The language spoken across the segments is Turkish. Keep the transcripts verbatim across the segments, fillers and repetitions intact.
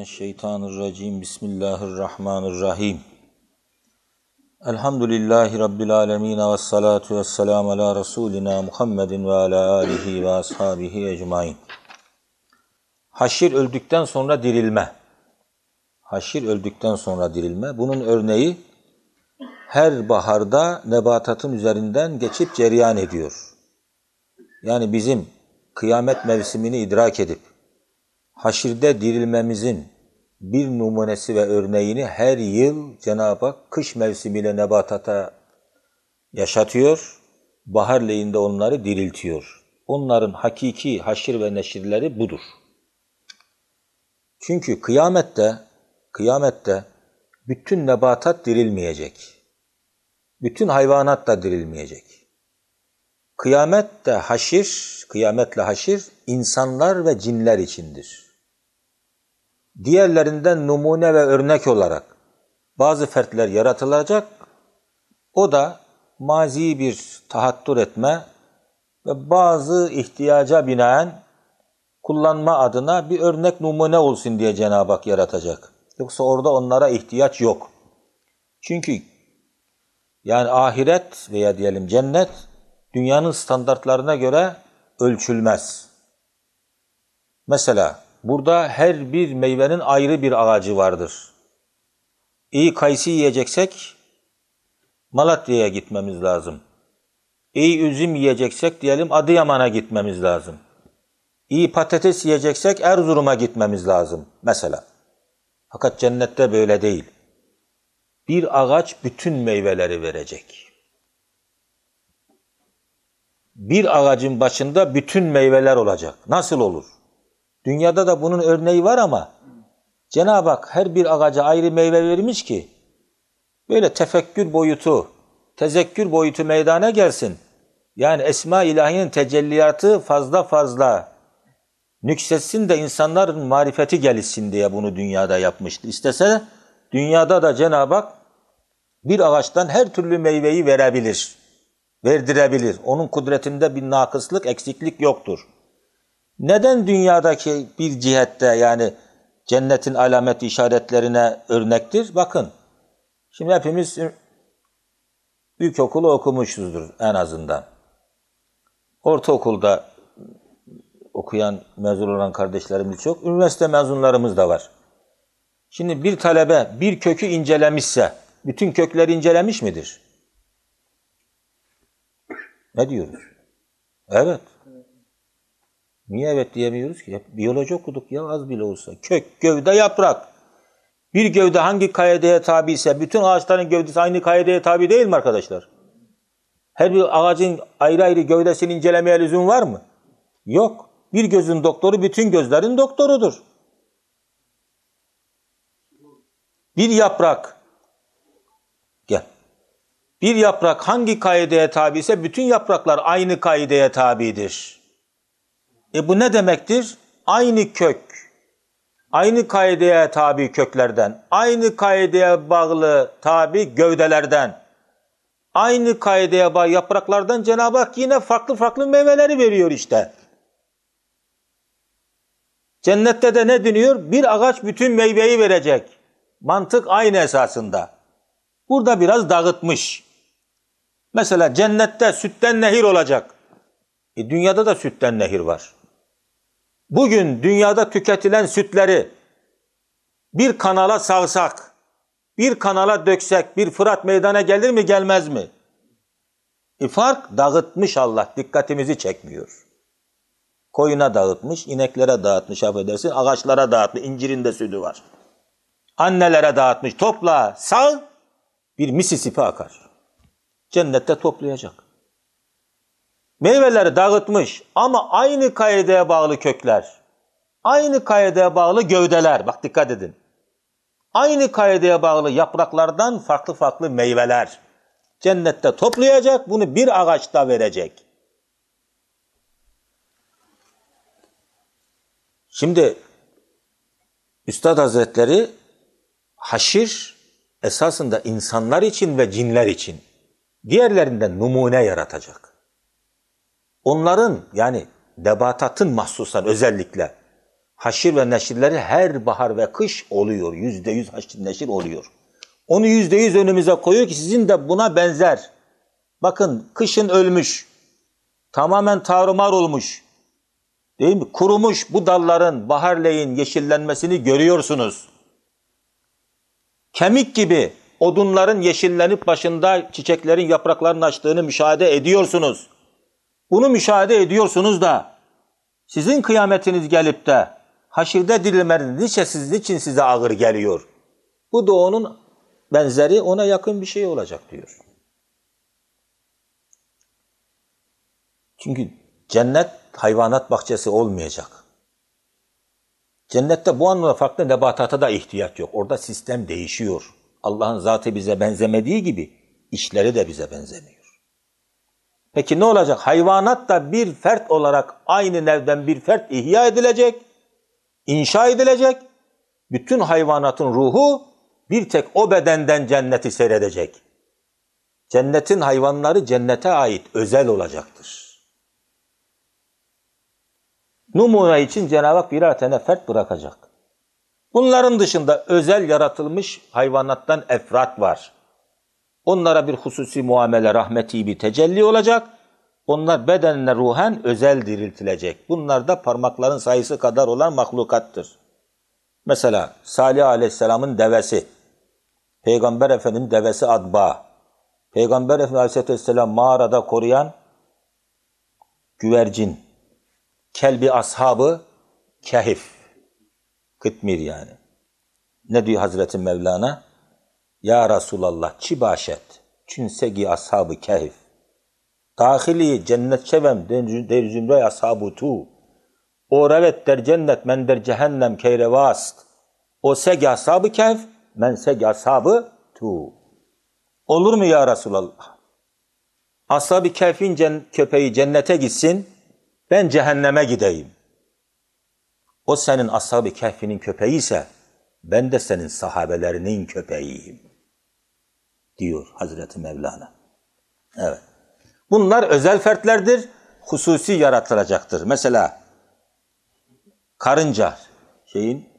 Euzubillahimineşşeytanirracim. Bismillahirrahmanirrahim. Elhamdülillahi Rabbil alemin ve salatu ve selamu ala Resulina Muhammedin ve ala alihi ve ashabihi ecmain. Haşir öldükten sonra dirilme. Haşir öldükten sonra dirilme. Bunun örneği her baharda nebatatın üzerinden geçip cereyan ediyor. Yani bizim kıyamet mevsimini idrak edip haşirde dirilmemizin bir numunesi ve örneğini her yıl Cenab-ı Hak kış mevsimiyle nebatata yaşatıyor, bahar lehinde onları diriltiyor. Onların hakiki haşir ve neşirleri budur. Çünkü kıyamette, kıyamette bütün nebatat dirilmeyecek. Bütün hayvanat da dirilmeyecek. Kıyamette haşir, kıyametle haşir insanlar ve cinler içindir. Diğerlerinden numune ve örnek olarak bazı fertler yaratılacak. O da mazi bir tahattür etme ve bazı ihtiyaca binaen kullanma adına bir örnek numune olsun diye Cenab-ı Hak yaratacak. Yoksa orada onlara ihtiyaç yok. Çünkü yani ahiret veya diyelim cennet dünyanın standartlarına göre ölçülmez. Mesela burada her bir meyvenin ayrı bir ağacı vardır. İyi kayısı yiyeceksek Malatya'ya gitmemiz lazım. İyi üzüm yiyeceksek diyelim Adıyaman'a gitmemiz lazım. İyi patates yiyeceksek Erzurum'a gitmemiz lazım mesela. Fakat cennette böyle değil. Bir ağaç bütün meyveleri verecek. Bir ağacın başında bütün meyveler olacak. Nasıl olur? Dünyada da bunun örneği var ama Cenab-ı Hak her bir ağaca ayrı meyve vermiş ki böyle tefekkür boyutu, tezekkür boyutu meydana gelsin. Yani Esma-i İlahi'nin tecelliyatı fazla fazla nüksetsin de insanların marifeti gelişsin diye bunu dünyada yapmıştı. İstese dünyada da Cenab-ı Hak bir ağaçtan her türlü meyveyi verebilir, verdirebilir. Onun kudretinde bir nakıslık, eksiklik yoktur. Neden dünyadaki bir cihette yani cennetin alamet işaretlerine örnektir? Bakın, şimdi hepimiz ilkokulu okumuşuzdur en azından. Ortaokulda okuyan, mezun olan kardeşlerimiz çok. Üniversite mezunlarımız da var. Şimdi bir talebe bir kökü incelemişse, bütün kökleri incelemiş midir? Ne diyoruz? Evet. Niye evet diyemiyoruz ki? Hep biyoloji okuduk ya az bile olsa. Kök, gövde, yaprak. Bir gövde hangi kaideye tabi ise bütün ağaçların gövdesi aynı kaideye tabi değil mi arkadaşlar? Her bir ağacın ayrı ayrı gövdesini incelemeye lüzum var mı? Yok. Bir gözün doktoru bütün gözlerin doktorudur. Bir yaprak. Gel. Bir yaprak hangi kaideye tabi ise bütün yapraklar aynı kaideye tabidir. E bu ne demektir? Aynı kök, aynı kaideye tabi köklerden, aynı kaideye bağlı tabi gövdelerden, aynı kaideye bağlı yapraklardan Cenab-ı Hak yine farklı farklı meyveleri veriyor işte. Cennette de ne deniyor? Bir ağaç bütün meyveyi verecek. Mantık aynı esasında. Burada biraz dağıtmış. Mesela cennette sütten nehir olacak. E dünyada da sütten nehir var. Bugün dünyada tüketilen sütleri bir kanala salsak, bir kanala döksek, bir Fırat meydana gelir mi gelmez mi? E fark dağıtmış Allah, dikkatimizi çekmiyor. Koyuna dağıtmış, ineklere dağıtmış, affedersin, ağaçlara dağıtmış, incirin de sütü var. Annelere dağıtmış, topla, sağ, bir Mississippi akar. Cennette toplayacak. Meyveleri dağıtmış ama aynı kaideye bağlı kökler, aynı kaideye bağlı gövdeler, bak dikkat edin. Aynı kaideye bağlı yapraklardan farklı farklı meyveler. Cennette toplayacak, bunu bir ağaçta verecek. Şimdi Üstad Hazretleri haşir esasında insanlar için ve cinler için diğerlerinden numune yaratacak. Onların yani nebatatın mahsusan özellikle haşir ve neşirleri her bahar ve kış oluyor. Yüzde yüz haşir neşir oluyor. Onu yüzde yüz önümüze koyuyor ki sizin de buna benzer. Bakın kışın ölmüş, tamamen tarumar olmuş, değil mi? Kurumuş bu dalların baharleyin yeşillenmesini görüyorsunuz. Kemik gibi odunların yeşillenip başında çiçeklerin yapraklarının açtığını müşahede ediyorsunuz. Bunu müşahede ediyorsunuz da sizin kıyametiniz gelip de haşirde dirilmeniz niçin, niçin size ağır geliyor? Bu da onun benzeri, ona yakın bir şey olacak diyor. Çünkü cennet hayvanat bahçesi olmayacak. Cennette bu anlamda farklı nebatata da ihtiyaç yok. Orada sistem değişiyor. Allah'ın zatı bize benzemediği gibi işleri de bize benzemiyor. Peki ne olacak? Hayvanat da bir fert olarak aynı nevden bir fert ihya edilecek, inşa edilecek. Bütün hayvanatın ruhu bir tek o bedenden cenneti seyredecek. Cennetin hayvanları cennete ait özel olacaktır. Numune için Cenab-ı Hak birer tane fert bırakacak. Bunların dışında özel yaratılmış hayvanattan efrat var. Onlara bir hususi muamele, rahmeti bir tecelli olacak. Onlar bedenine ruhen özel diriltilecek. Bunlar da parmakların sayısı kadar olan mahlukattır. Mesela Salih Aleyhisselam'ın devesi, Peygamber Efendimiz'in devesi Adba, Peygamber Efendimiz Aleyhisselam mağarada koruyan güvercin, kelbi ashabı Kehif, Kıtmir yani. Ne diyor Hazreti Mevlana? Ya Resulallah çibaşet, çünsegi ashabı Kehif. Dahili cennet şevem der zümre ashabu tu. O revet der cennet men der cehennem keyrevast. O segi ashabı Kehif, men segi ashabı tu. Olur mu ya Resulallah? Ashab-ı Kehf'in cen- köpeği cennete gitsin, ben cehenneme gideyim. O senin Ashab-ı Kehf'inin köpeği ise ben de senin sahabelerinin köpeğiyim. Diyor Hazreti Mevlana. Evet. Bunlar özel fertlerdir, hususi yaratılacaktır. Mesela karınca şeyin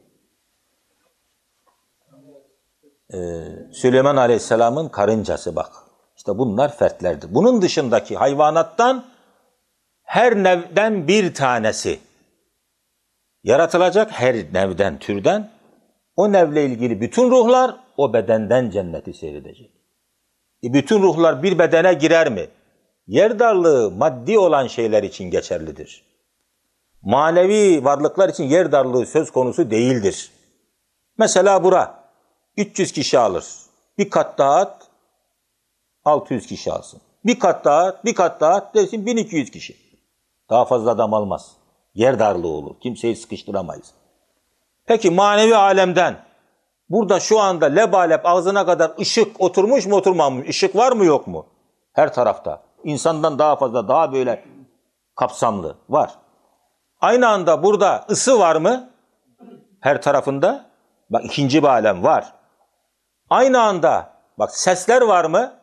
e, Süleyman Aleyhisselam'ın karıncası bak. İşte bunlar fertlerdir. Bunun dışındaki hayvanattan her nevden bir tanesi yaratılacak, her nevden, türden. O nevle ilgili bütün ruhlar o bedenden cenneti seyredecek. E bütün ruhlar bir bedene girer mi? Yer darlığı maddi olan şeyler için geçerlidir. Manevi varlıklar için yer darlığı söz konusu değildir. Mesela bura üç yüz kişi alır. Bir kat daha at, altı yüz kişi alsın. Bir kat daha at, bir kat daha at dersin bin iki yüz kişi. Daha fazla adam almaz. Yer darlığı olur. Kimseyi sıkıştıramayız. Peki manevi alemden burada şu anda lebalep ağzına kadar ışık oturmuş mu oturmamış mı? Işık var mı yok mu? Her tarafta. İnsandan daha fazla, daha böyle kapsamlı var. Aynı anda burada ısı var mı? Her tarafında. Bak ikinci bir alem var. Aynı anda bak sesler var mı?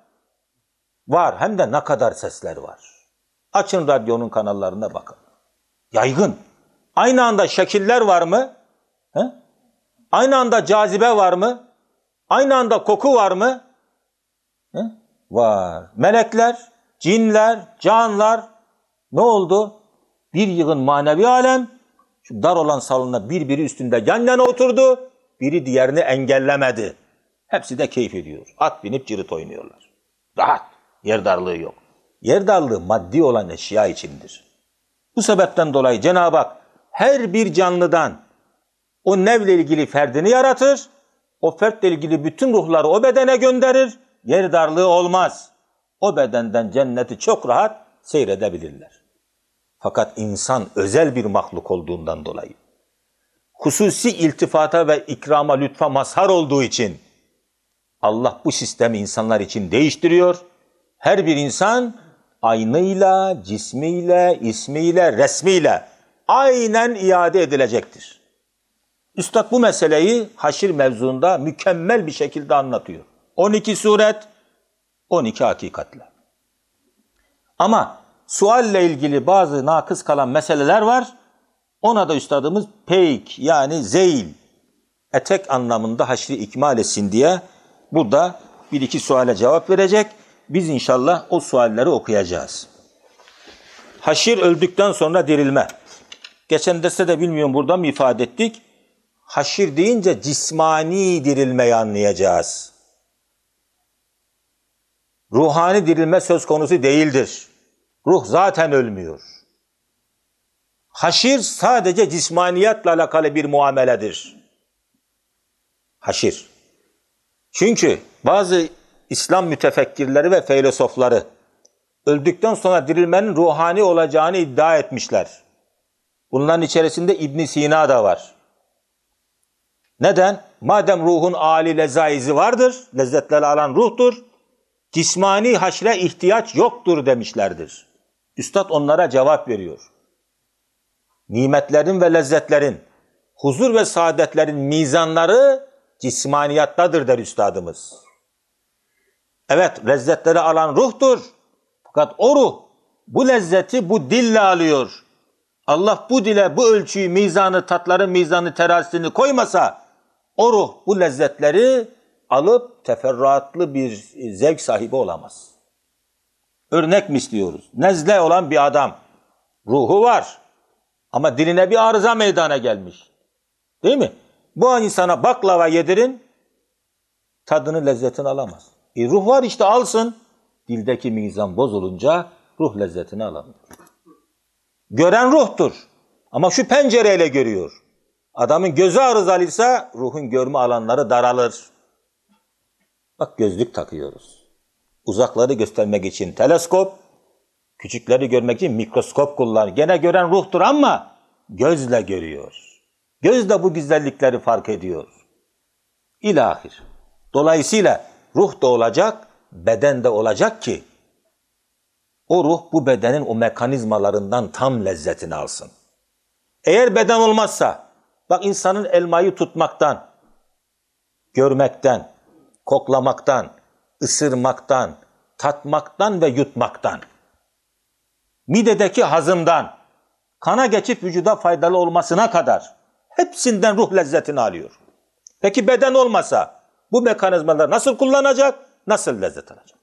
Var. Hem de ne kadar sesler var. Açın radyonun kanallarına bakın. Yaygın. Aynı anda şekiller var mı? He? Aynı anda cazibe var mı? Aynı anda koku var mı? He? Var. Melekler, cinler, canlar ne oldu? Bir yığın manevi alem şu dar olan salonda birbiri üstünde yan yana oturdu. Biri diğerini engellemedi. Hepsi de keyif ediyor. At binip cirit oynuyorlar. Rahat. Yer darlığı yok. Yer darlığı maddi olan eşya içindir. Bu sebepten dolayı Cenab-ı Hak her bir canlıdan o nevle ilgili ferdini yaratır. O fertle ilgili bütün ruhları o bedene gönderir. Yer darlığı olmaz. O bedenden cenneti çok rahat seyredebilirler. Fakat insan özel bir mahluk olduğundan dolayı, hususi iltifata ve ikrama, lütfa mazhar olduğu için Allah bu sistemi insanlar için değiştiriyor. Her bir insan aynıyla, cismiyle, ismiyle, resmiyle aynen iade edilecektir. Üstad bu meseleyi haşir mevzuunda mükemmel bir şekilde anlatıyor. on iki suret, on iki hakikatle. Ama sualle ilgili bazı nakıs kalan meseleler var. Ona da üstadımız peyk yani zeyl, etek anlamında haşri ikmal etsin diye burada bir iki suale cevap verecek. Biz inşallah o sualleri okuyacağız. Haşir öldükten sonra dirilme. Geçen derste de bilmiyorum burada mı ifade ettik. Haşir deyince cismani dirilmeyi anlayacağız. Ruhani dirilme söz konusu değildir. Ruh zaten ölmüyor. Haşir sadece cismaniyatla alakalı bir muameledir. Haşir. Çünkü bazı İslam mütefekkirleri ve filozofları öldükten sonra dirilmenin ruhani olacağını iddia etmişler. Bunların içerisinde İbn Sina da var. Neden? Madem ruhun âli lezaizi vardır, lezzetleri alan ruhtur, cismani haşre ihtiyaç yoktur demişlerdir. Üstad onlara cevap veriyor. Nimetlerin ve lezzetlerin, huzur ve saadetlerin mizanları cismaniyattadır der üstadımız. Evet, lezzetleri alan ruhtur. Fakat o ruh bu lezzeti bu dille alıyor. Allah bu dile bu ölçüyü, mizanı, tatların mizanı, terazisini koymasa o ruh bu lezzetleri alıp teferruatlı bir zevk sahibi olamaz. Örnek mi istiyoruz? Nezle olan bir adam, ruhu var ama diline bir arıza meydana gelmiş. Değil mi? Bu insana baklava yedirin, tadını, lezzetini alamaz. E ruh var işte, alsın. Dildeki mizan bozulunca ruh lezzetini alamıyor. Gören ruhtur. Ama şu pencereyle görüyor. Adamın gözü arızalıysa ruhun görme alanları daralır. Bak gözlük takıyoruz. Uzakları göstermek için teleskop, küçükleri görmek için mikroskop kullanır. Gene gören ruhtur ama gözle görüyor. Göz de bu güzellikleri fark ediyor. İlahir. Dolayısıyla ruh da olacak, beden de olacak ki o ruh bu bedenin o mekanizmalarından tam lezzetini alsın. Eğer beden olmazsa, bak insanın elmayı tutmaktan, görmekten, koklamaktan, ısırmaktan, tatmaktan ve yutmaktan, midedeki hazımdan, kana geçip vücuda faydalı olmasına kadar hepsinden ruh lezzetini alıyor. Peki beden olmasa bu mekanizmaları nasıl kullanacak, nasıl lezzet alacak?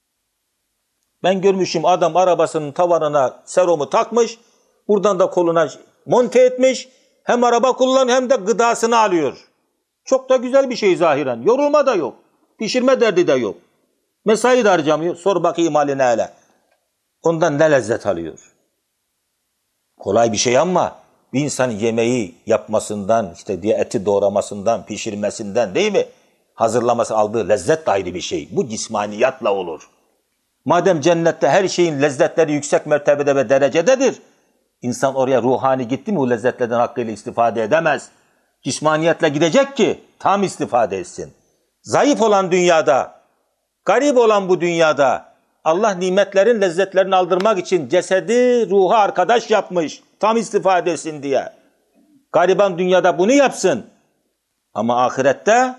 Ben görmüşüm adam arabasının tavanına serumu takmış, buradan da koluna monte etmiş, hem araba kullanıyor hem de gıdasını alıyor. Çok da güzel bir şey zahiren. Yorulma da yok, pişirme derdi de yok. Mesai de harcamıyor. Sor bakayım haline hele. Ondan ne lezzet alıyor? Kolay bir şey ama bir insanın yemeği yapmasından, işte diye eti doğramasından, pişirmesinden, değil mi? Hazırlaması, aldığı lezzet de ayrı bir şey. Bu cismaniyatla olur. Madem cennette her şeyin lezzetleri yüksek mertebede ve derecededir, insan oraya ruhani gitti mi o lezzetlerden hakkıyla istifade edemez. Cismaniyetle gidecek ki tam istifade etsin. Zayıf olan dünyada, garip olan bu dünyada Allah nimetlerin lezzetlerini aldırmak için cesedi ruha arkadaş yapmış. Tam istifade etsin diye. Gariban dünyada bunu yapsın. Ama ahirette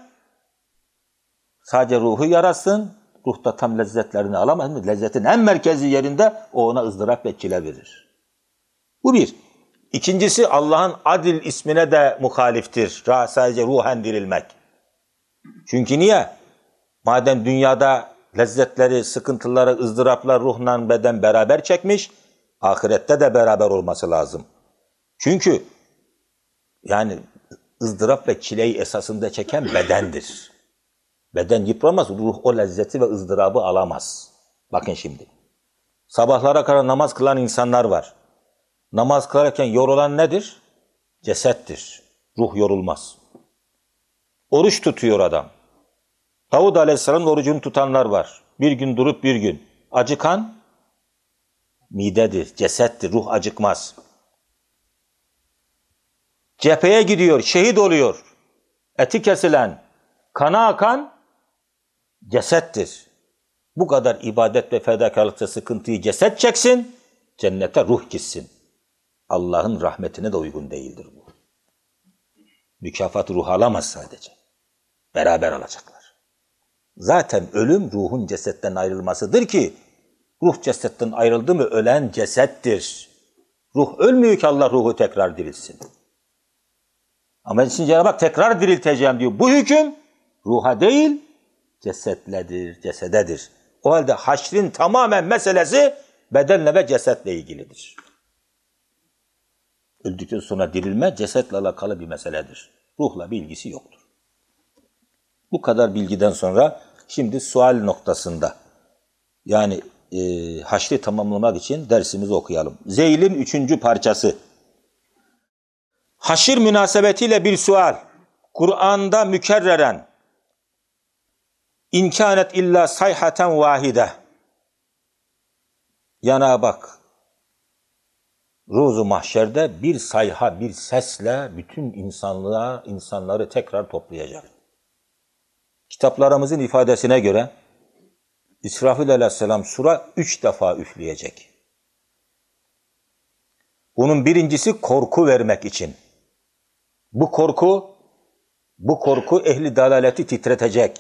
sadece ruhu yarasın. Ruhta tam lezzetlerini alamaz. Lezzetin en merkezi yerinde o ona ızdırap ve çile verir. Bu bir. İkincisi Allah'ın adil ismine de muhaliftir. Sadece ruhen dirilmek. Çünkü niye? Madem dünyada lezzetleri, sıkıntıları, ızdıraplar ruhla beden beraber çekmiş, ahirette de beraber olması lazım. Çünkü yani ızdırap ve çileyi esasında çeken bedendir. Beden yıpramaz, ruh o lezzeti ve ızdırabı alamaz. Bakın şimdi. Sabahlara kadar namaz kılan insanlar var. Namaz kılarken yorulan nedir? Cesettir. Ruh yorulmaz. Oruç tutuyor adam. Davud Aleyhisselam'ın orucunu tutanlar var. Bir gün durup bir gün. Acıkan midedir, cesettir. Ruh acıkmaz. Cepheye gidiyor, şehit oluyor. Eti kesilen, kana akan cesettir. Bu kadar ibadet ve fedakarlıkta sıkıntıyı ceset çeksin, cennete ruh gitsin. Allah'ın rahmetine de uygun değildir bu. Mükafat ruh alamaz sadece. Beraber alacaklar. Zaten ölüm ruhun cesetten ayrılmasıdır ki, ruh cesetten ayrıldı mı ölen cesettir. Ruh ölmüyor ki Allah ruhu tekrar dirilsin. Ama şimdi Cenab-ı Hak tekrar dirilteceğim diyor. Bu hüküm ruha değil, cesetledir, cesededir. O halde haşrin tamamen meselesi bedenle ve cesetle ilgilidir. Öldükten sonra dirilme cesetle alakalı bir meseledir. Ruhla bir ilgisi yoktur. Bu kadar bilgiden sonra şimdi sual noktasında, yani e, haşri tamamlamak için dersimizi okuyalım. Zeyl'in üçüncü parçası. Haşir münasebetiyle bir sual. Kur'an'da mükerreren İnkânet illa sayhaten vahide. Cenab-ı Hak Ruzu mahşerde bir sayha, bir sesle bütün insanlığa, insanları tekrar toplayacak. Kitaplarımızın ifadesine göre İsrafil aleyhisselam sura üç defa üfleyecek. Bunun birincisi korku vermek için. Bu korku, bu korku ehli dalaleti titretecek.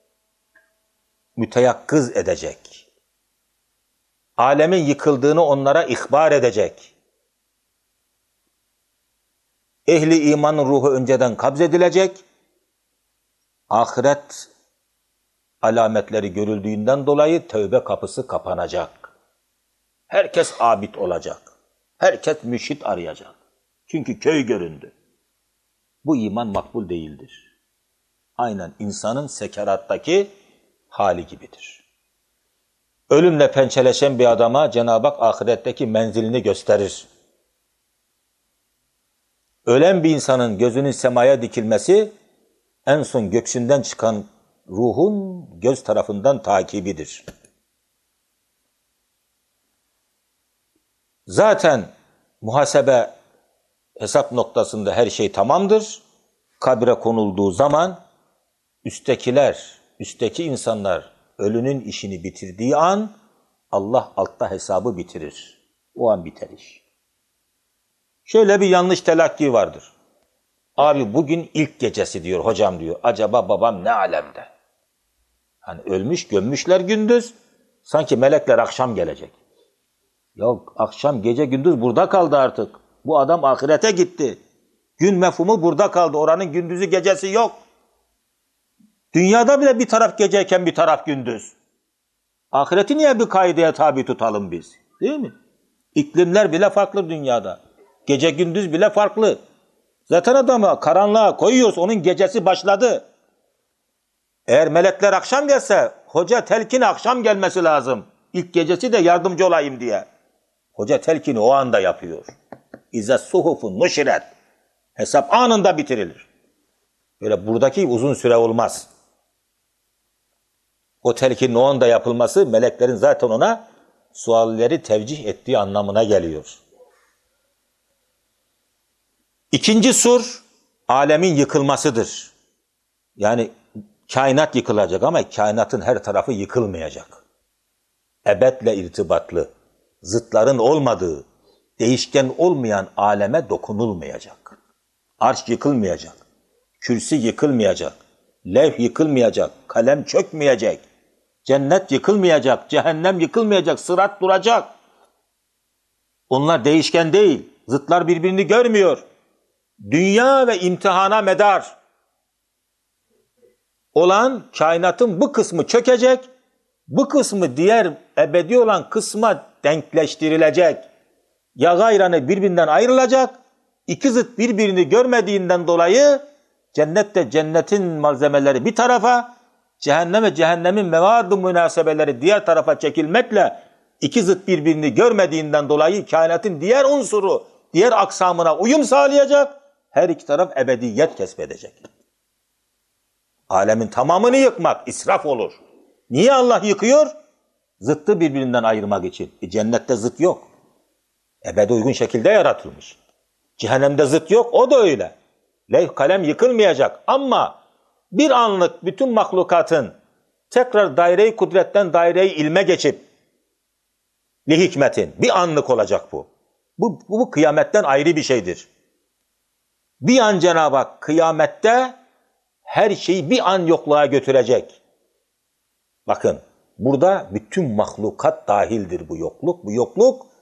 Müteyakkız edecek. Alemin yıkıldığını onlara ihbar edecek. Ehli imanın ruhu önceden kabzedilecek. Ahiret alametleri görüldüğünden dolayı tövbe kapısı kapanacak. Herkes abid olacak. Herkes mürşit arayacak. Çünkü köy göründü. Bu iman makbul değildir. Aynen insanın sekerattaki hali gibidir. Ölümle pençeleşen bir adama Cenab-ı Hak ahiretteki menzilini gösterir. Ölen bir insanın gözünün semaya dikilmesi en son göksünden çıkan ruhun göz tarafından takibidir. Zaten muhasebe hesap noktasında her şey tamamdır. Kabre konulduğu zaman üsttekiler, üstteki insanlar ölünün işini bitirdiği an Allah altta hesabı bitirir. O an biter iş. Şöyle bir yanlış telakki vardır. Abi bugün ilk gecesi diyor hocam diyor. Acaba babam ne alemde? Hani ölmüş gömmüşler gündüz. Sanki melekler akşam gelecek. Yok akşam gece gündüz burada kaldı artık. Bu adam ahirete gitti. Gün mefhumu burada kaldı. Oranın gündüzü gecesi yok. Dünyada bile bir taraf geceyken bir taraf gündüz. Ahireti niye bir kaideye tabi tutalım biz? Değil mi? İklimler bile farklı dünyada. Gece gündüz bile farklı. Zaten adamı karanlığa koyuyoruz. Onun gecesi başladı. Eğer melekler akşam gelse hoca telkin akşam gelmesi lazım. İlk gecesi de yardımcı olayım diye. Hoca telkini o anda yapıyor. İzze suhufun nuşiret. Hesap anında bitirilir. Böyle buradaki uzun süre olmaz. O telkinin o anda yapılması meleklerin zaten ona sualleri tevcih ettiği anlamına geliyor. İkinci sur alemin yıkılmasıdır. Yani kainat yıkılacak ama kainatın her tarafı yıkılmayacak. Ebedle irtibatlı, zıtların olmadığı, değişken olmayan aleme dokunulmayacak. Arş yıkılmayacak, kürsi yıkılmayacak, levh yıkılmayacak, kalem çökmeyecek, cennet yıkılmayacak, cehennem yıkılmayacak, sırat duracak. Onlar değişken değil, zıtlar birbirini görmüyor. Dünya ve imtihana medar olan kainatın bu kısmı çökecek, bu kısmı diğer ebedi olan kısma denkleştirilecek. Ya gayranı birbirinden ayrılacak, iki zıt birbirini görmediğinden dolayı cennette cennetin malzemeleri bir tarafa, cehennem ve cehennemin mevad-ı münasebeleri diğer tarafa çekilmekle iki zıt birbirini görmediğinden dolayı kainatın diğer unsuru, diğer aksamına uyum sağlayacak, her iki taraf ebediyet kesbedecek. Alemin tamamını yıkmak israf olur. Niye Allah yıkıyor? Zıttı birbirinden ayırmak için. E, cennette zıt yok. Ebede uygun şekilde yaratılmış. Cehennemde zıt yok, o da öyle. Levh kalem yıkılmayacak ama bir anlık bütün mahlukatın tekrar daire-i kudretten daire-i ilme geçip li hikmetin bir anlık olacak bu. Bu, bu, bu kıyametten ayrı bir şeydir. Bir an Cenab-ı Hak kıyamette her şeyi bir an yokluğa götürecek. Bakın burada bütün mahlukat dahildir bu yokluk. Bu yokluk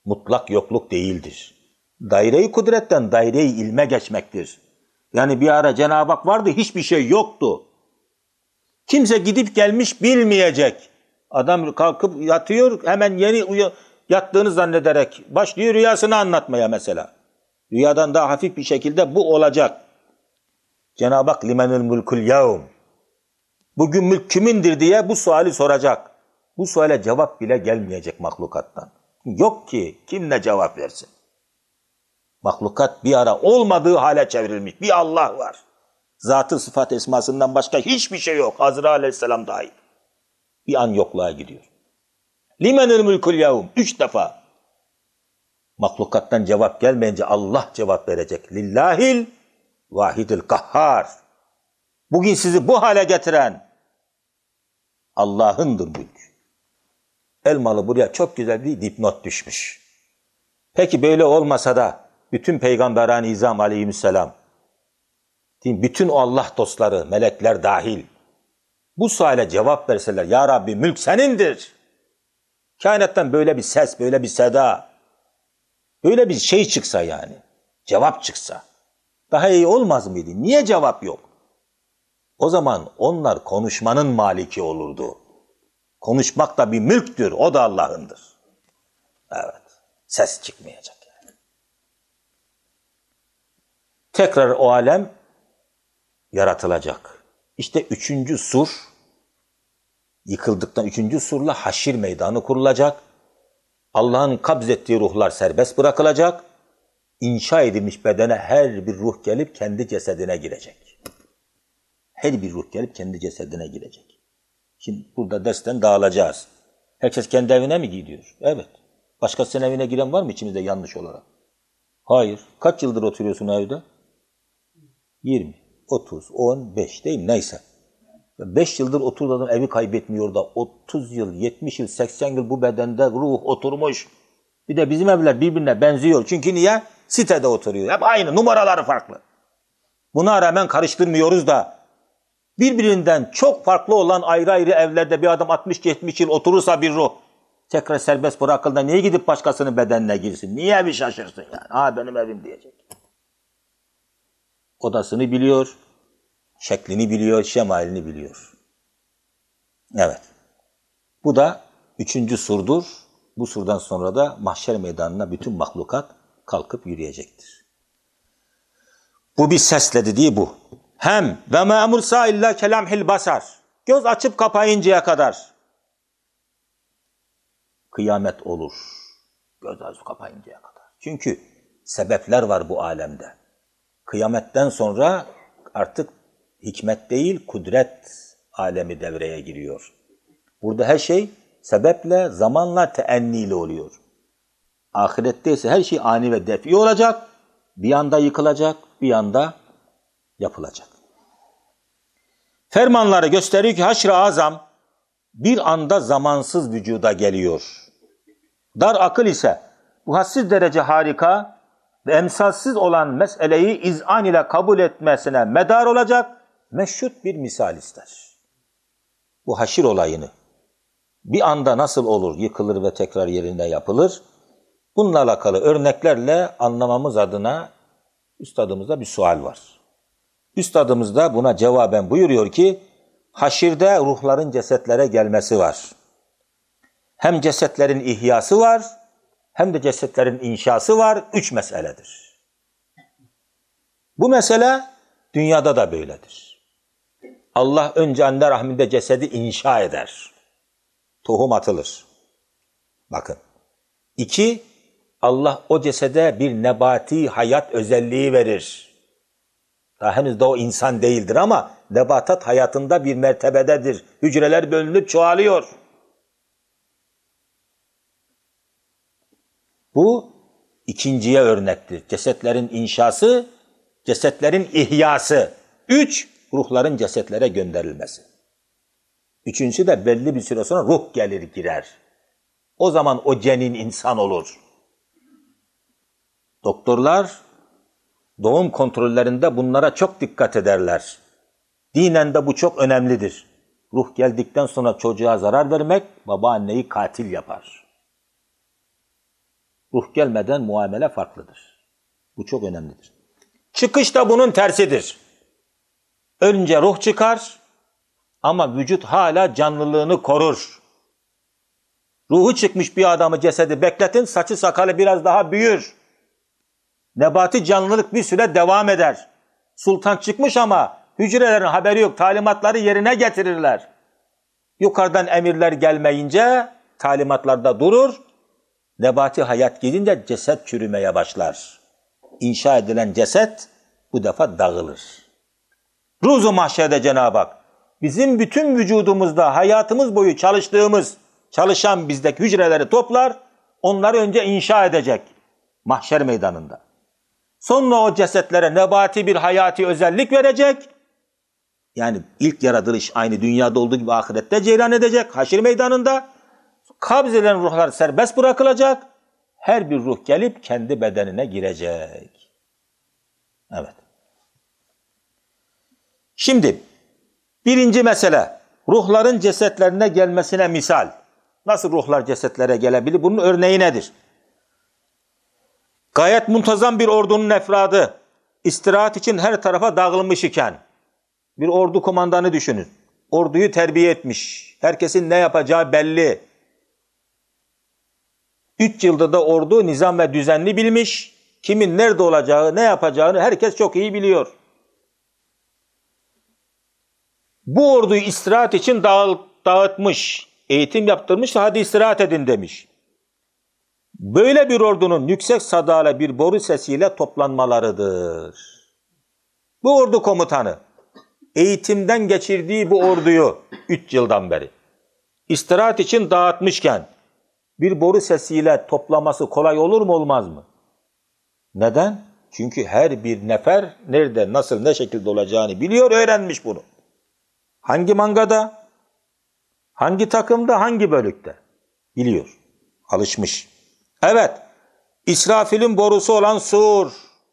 mutlak yokluk değildir. Daire-i kudretten daire-i ilme geçmektir. Yani bir ara Cenab-ı Hak vardı, hiçbir şey yoktu. Kimse gidip gelmiş bilmeyecek. Adam kalkıp yatıyor, hemen yeni uy- yattığını zannederek başlıyor rüyasını anlatmaya mesela. Rüyadan daha hafif bir şekilde bu olacak. Cenab-ı Hak limenül mulkul yevm. Bugün mülk kimindir diye bu suali soracak. Bu suale cevap bile gelmeyecek mahlukattan. Yok ki kim ne cevap versin. Mahlukat bir ara olmadığı hale çevrilmiş. Bir Allah var. Zatı sıfat esmasından başka hiçbir şey yok. Azrail aleyhisselam dahil. Bir an yokluğa gidiyor. Limenül mulkul yevm. Üç defa. Mahlukattan cevap gelmeyince Allah cevap verecek. Lillahil vahidil kahhar. Bugün sizi bu hale getiren Allah'ındır mülk. Elmalı buraya çok güzel bir dipnot düşmüş. Peki böyle olmasa da bütün peygamberan izam aleyhisselam, bütün o Allah dostları, melekler dahil bu suale cevap verseler, ya Rabbi mülk senindir. Kainattan böyle bir ses, böyle bir seda, böyle bir şey çıksa yani, cevap çıksa daha iyi olmaz mıydı? Niye cevap yok? O zaman onlar konuşmanın maliki olurdu. Konuşmak da bir mülktür, o da Allah'ındır. Evet, ses çıkmayacak yani. Tekrar o alem yaratılacak. İşte üçüncü sur, yıkıldıktan üçüncü surla haşir meydanı kurulacak. Allah'ın kabzettiği ruhlar serbest bırakılacak. İnşa edilmiş bedene her bir ruh gelip kendi cesedine girecek. Her bir ruh gelip kendi cesedine girecek. Şimdi burada dersten dağılacağız. Herkes kendi evine mi gidiyor? Evet. Başkasının evine giren var mı içimizde yanlış olarak? Hayır. Kaç yıldır oturuyorsun evde? yirmi, otuz, on, beş değil mi? Neyse. beş yıldır oturduğun evi kaybetmiyor da otuz yıl, yetmiş yıl, seksen yıl bu bedende ruh oturmuş. Bir de bizim evler birbirine benziyor. Çünkü niye? Sitede oturuyor. Hep aynı. Numaraları farklı. Buna rağmen karıştırmıyoruz da birbirinden çok farklı olan ayrı ayrı evlerde bir adam altmış yetmiş yıl oturursa bir ruh tekrar serbest bırakıldığında niye gidip başkasının bedenine girsin? Niye bir şaşırsın yani? Ha benim evim diyecek. Odasını biliyor, şeklini biliyor, şemalini biliyor. Evet. Bu da üçüncü surdur. Bu surdan sonra da mahşer meydanına bütün mahlukat kalkıp yürüyecektir. Bu bir sesle dediği bu. Hem ve ma emursa illa kelamhil basar. Göz açıp kapayıncaya kadar kıyamet olur. Göz açıp kapayıncaya kadar. Çünkü sebepler var bu alemde. Kıyametten sonra artık hikmet değil, kudret alemi devreye giriyor. Burada her şey sebeple, zamanla, teenniyle oluyor. Ahirette ise her şey ani ve defi olacak. Bir anda yıkılacak, bir anda yapılacak. Fermanları gösteriyor ki haşr-ı azam bir anda zamansız vücuda geliyor. Dar akıl ise bu hassiz derece harika ve emsalsiz olan meseleyi izan ile kabul etmesine medar olacak meşhut bir misal ister. Bu haşir olayını bir anda nasıl olur, yıkılır ve tekrar yerine yapılır? Bununla alakalı örneklerle anlamamız adına üstadımızda bir sual var. Üstadımız da buna cevaben buyuruyor ki, haşirde ruhların cesetlere gelmesi var. Hem cesetlerin ihyası var, hem de cesetlerin inşası var. Üç meseledir. Bu mesele dünyada da böyledir. Allah önce anne rahminde cesedi inşa eder. Tohum atılır. Bakın. İki, Allah o cesede bir nebati hayat özelliği verir. Daha henüz de o insan değildir ama nebatat hayatında bir mertebededir. Hücreler bölünüp çoğalıyor. Bu ikinciye örnektir. Cesetlerin inşası, cesetlerin ihyası. Üç, ruhların cesetlere gönderilmesi. Üçüncüsü de belli bir süre sonra ruh gelir girer. O zaman o cenin insan olur. Doktorlar doğum kontrollerinde bunlara çok dikkat ederler. Dinen de bu çok önemlidir. Ruh geldikten sonra çocuğa zarar vermek babaanneyi katil yapar. Ruh gelmeden muamele farklıdır. Bu çok önemlidir. Çıkış da bunun tersidir. Önce ruh çıkar ama vücut hala canlılığını korur. Ruhu çıkmış bir adamı, cesedi bekletin, saçı sakalı biraz daha büyür. Nebati canlılık bir süre devam eder. Sultan çıkmış ama hücrelerin haberi yok, talimatları yerine getirirler. Yukarıdan emirler gelmeyince talimatlarda durur. Nebati hayat gidince ceset çürümeye başlar. İnşa edilen ceset bu defa dağılır. Ruzu mahşerde Cenab-ı Hak bizim bütün vücudumuzda hayatımız boyu çalıştığımız, çalışan bizdeki hücreleri toplar, onları önce inşa edecek mahşer meydanında. Sonra o cesetlere nebati bir hayati özellik verecek. Yani ilk yaratılış aynı dünyada olduğu gibi ahirette cereyan edecek haşir meydanında. Kabz edilen ruhlar serbest bırakılacak. Her bir ruh gelip kendi bedenine girecek. Evet. Şimdi birinci mesele, ruhların cesetlerine gelmesine misal. Nasıl ruhlar cesetlere gelebilir? Bunun örneği nedir? Gayet muntazam bir ordunun efradı istirahat için her tarafa dağılmış iken, bir ordu komandanı düşünün. Orduyu terbiye etmiş. Herkesin ne yapacağı belli. Üç yılda da ordu nizam ve düzenli bilmiş. Kimin nerede olacağı, ne yapacağını herkes çok iyi biliyor. Bu orduyu istirahat için dağıt, dağıtmış, eğitim yaptırmış, hadi istirahat edin demiş. Böyle bir ordunun yüksek sadayla bir boru sesiyle toplanmalarıdır. Bu ordu komutanı eğitimden geçirdiği bu orduyu üç yıldan beri istirahat için dağıtmışken bir boru sesiyle toplaması kolay olur mu, olmaz mı? Neden? Çünkü her bir nefer nerede, nasıl, ne şekilde olacağını biliyor, öğrenmiş bunu. Hangi mangada, hangi takımda, hangi bölükte biliyor, alışmış. Evet, İsrafil'in borusu olan sur,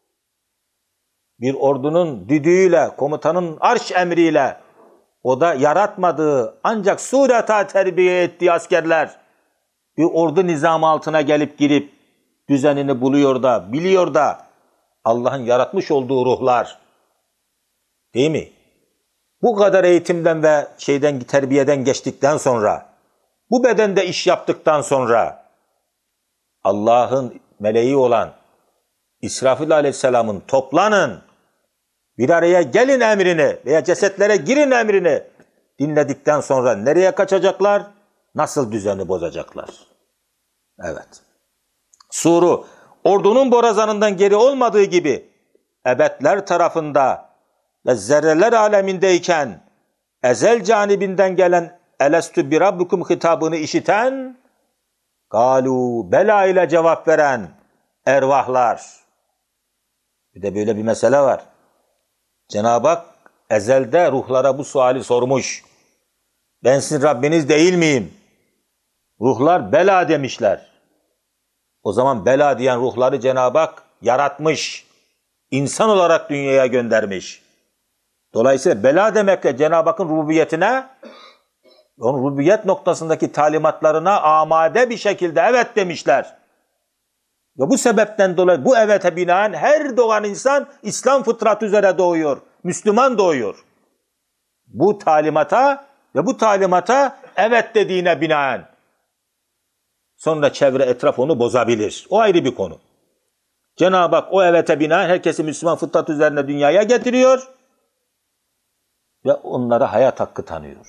bir ordunun düdüğüyle, komutanın arş emriyle, o da yaratmadığı ancak sureta terbiye ettiği askerler, bir ordu nizamı altına gelip girip düzenini buluyor da, biliyor da Allah'ın yaratmış olduğu ruhlar, değil mi? Bu kadar eğitimden ve şeyden, terbiyeden geçtikten sonra, bu bedende iş yaptıktan sonra Allah'ın meleği olan İsrafil aleyhisselamın toplanın, bir araya gelin emrini veya cesetlere girin emrini dinledikten sonra nereye kaçacaklar? Nasıl düzeni bozacaklar? Evet. Suru, ordunun borazanından geri olmadığı gibi ebedler tarafında ve zerreler alemindeyken ezel canibinden gelen elestü bi rabbukum hitabını işiten, galu bela ile cevap veren ervahlar. Bir de böyle bir mesele var. Cenab-ı Hak ezelde ruhlara bu suali sormuş. Ben sizin Rabbiniz değil miyim? Ruhlar bela demişler. O zaman bela diyen ruhları Cenab-ı Hak yaratmış. İnsan olarak dünyaya göndermiş. Dolayısıyla bela demekle Cenab-ı Hakk'ın rububiyetine, onun rububiyet noktasındaki talimatlarına amade bir şekilde evet demişler. Ve bu sebepten dolayı bu evete binaen her doğan insan İslam fıtratı üzere doğuyor. Müslüman doğuyor. Bu talimata ve bu talimata evet dediğine binaen. Sonra çevre etraf onu bozabilir. O ayrı bir konu. Cenab-ı Hak o evete binaen herkesi Müslüman fıtrat üzerine dünyaya getiriyor ve onlara hayat hakkı tanıyor.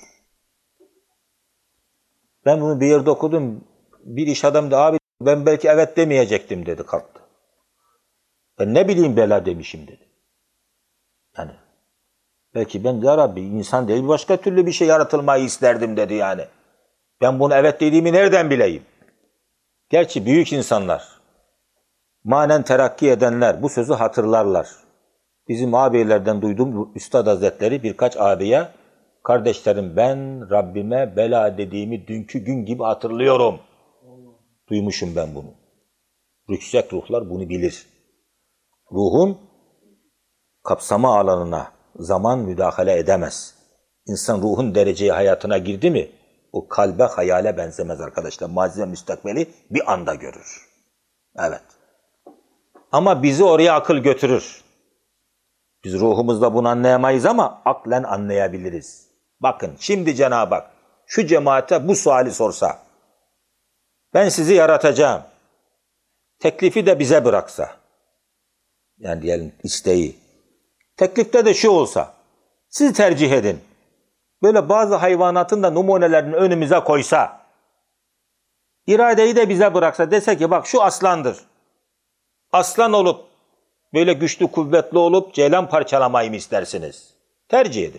Ben bunu bir yerde okudum. Bir iş adamı da abi ben belki evet demeyecektim dedi, kalktı. Ben ne bileyim bela demişim dedi. Yani belki ben ya Rabbi insan değil başka türlü bir şey yaratılmayı isterdim dedi yani. Ben bunu evet dediğimi nereden bileyim? Gerçi büyük insanlar, manen terakki edenler bu sözü hatırlarlar. Bizim ağabeylerden duyduğum Üstad Hazretleri birkaç ağabeye, kardeşlerim ben Rabbime bela dediğimi dünkü gün gibi hatırlıyorum. Duymuşum ben bunu. Yüksek ruhlar bunu bilir. Ruhun kapsama alanına zaman müdahale edemez. İnsan ruhun dereceye hayatına girdi mi o kalbe hayale benzemez arkadaşlar. Mazi ve müstakbeli bir anda görür. Evet. Ama bizi oraya akıl götürür. Biz ruhumuzla bunu anlayamayız ama aklen anlayabiliriz. Bakın şimdi Cenab-ı Hak şu cemaate bu suali sorsa, ben sizi yaratacağım, teklifi de bize bıraksa, yani diyelim isteği, teklifte de şu olsa, siz tercih edin, böyle bazı hayvanatın da numunelerini önümüze koysa, iradeyi de bize bıraksa, dese ki bak şu aslandır, aslan olup, böyle güçlü kuvvetli olup ceylan parçalamayı mı istersiniz? Tercih edin.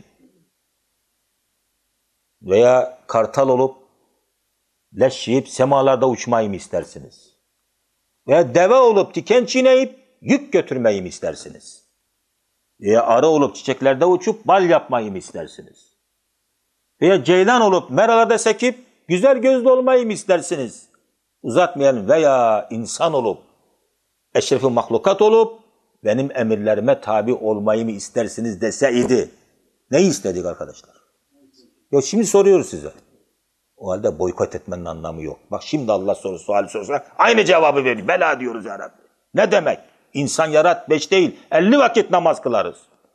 Veya kartal olup leş yiyip semalarda uçmayı mı istersiniz? Veya deve olup diken çiğneyip yük götürmeyi mi istersiniz? Veya arı olup çiçeklerde uçup bal yapmayı mı istersiniz? Veya ceylan olup meralarda sekip güzel gözlü olmayı mı istersiniz? Uzatmayalım. Veya insan olup eşref-i mahlukat olup benim emirlerime tabi olmayı mı istersiniz deseydi. Neyi istedik arkadaşlar? Yok şimdi soruyoruz size. O halde boykot etmenin anlamı yok. Bak şimdi Allah sorusu suali sorsa aynı cevabı veriyor. Bela diyoruz ya Rabbi. Ne demek? İnsan yarat beş değil elli vakit namaz kılarız.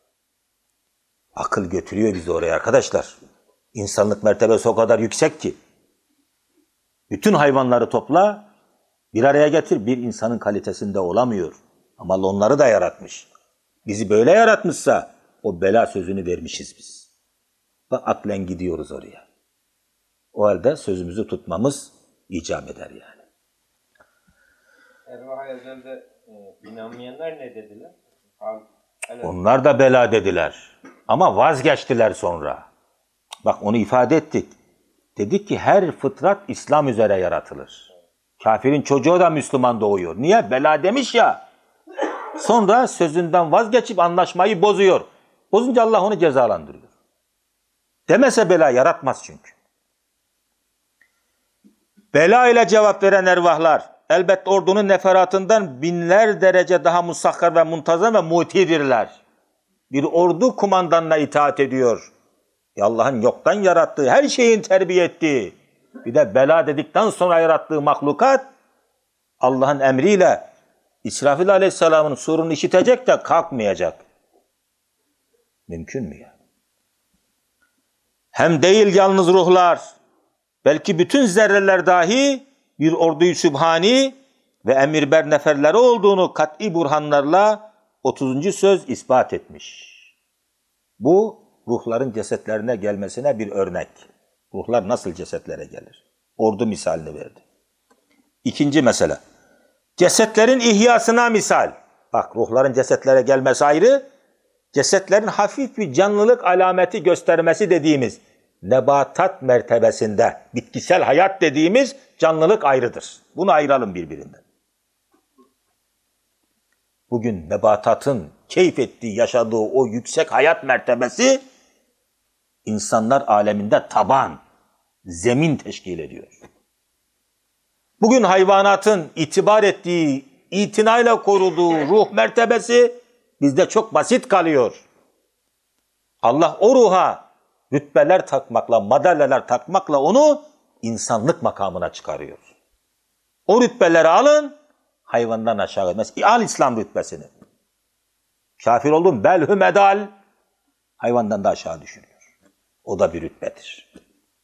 Akıl götürüyor bizi oraya arkadaşlar. İnsanlık mertebesi o kadar yüksek ki. Bütün hayvanları topla, bir araya getir, bir insanın kalitesinde olamıyor. Ama Allah onları da yaratmış. Bizi böyle yaratmışsa o bela sözünü vermişiz biz. Bak aklen gidiyoruz oraya. O halde sözümüzü tutmamız icap eder yani. Ervah ezelde e, inanmayanlar ne dediler? Onlar da bela dediler. Ama vazgeçtiler sonra. Bak onu ifade ettik. Dedik ki her fıtrat İslam üzere yaratılır. Kafirin çocuğu da Müslüman doğuyor. Niye? Bela demiş ya. Sonra sözünden vazgeçip anlaşmayı bozuyor. Bozunca Allah onu cezalandırıyor. Demese bela yaratmaz çünkü. Bela ile cevap veren ervahlar elbette ordunun neferatından binler derece daha musakhar ve muntazam ve mutidirler. Bir ordu kumandanına itaat ediyor. Allah'ın yoktan yarattığı, her şeyin terbiye ettiği, bir de bela dedikten sonra yarattığı mahlukat Allah'ın emriyle İsrafil Aleyhisselam'ın surunu işitecek de kalkmayacak. Mümkün mü ya? Hem değil yalnız ruhlar, belki bütün zerreler dahi bir ordu-i sübhani ve emirber neferleri olduğunu kat'i burhanlarla otuzuncu söz ispat etmiş. Bu ruhların cesetlerine gelmesine bir örnek. Ruhlar nasıl cesetlere gelir? Ordu misalini verdi. İkinci mesele. Cesetlerin ihyasına misal. Bak ruhların cesetlere gelmesi ayrı. Cesetlerin hafif bir canlılık alameti göstermesi dediğimiz nebatat mertebesinde bitkisel hayat dediğimiz canlılık ayrıdır. Bunu ayıralım birbirinden. Bugün nebatatın keyif ettiği, yaşadığı o yüksek hayat mertebesi insanlar aleminde taban, zemin teşkil ediyor. Bugün hayvanatın itibar ettiği, itinayla koruduğu ruh mertebesi bizde çok basit kalıyor. Allah o ruha rütbeler takmakla, madalyalar takmakla onu insanlık makamına çıkarıyor. O rütbeleri alın, hayvandan aşağı etmez. Al İslam rütbesini. Kafir oldun, belhü medal, hayvandan da aşağı düşürüyor. O da bir rütbedir.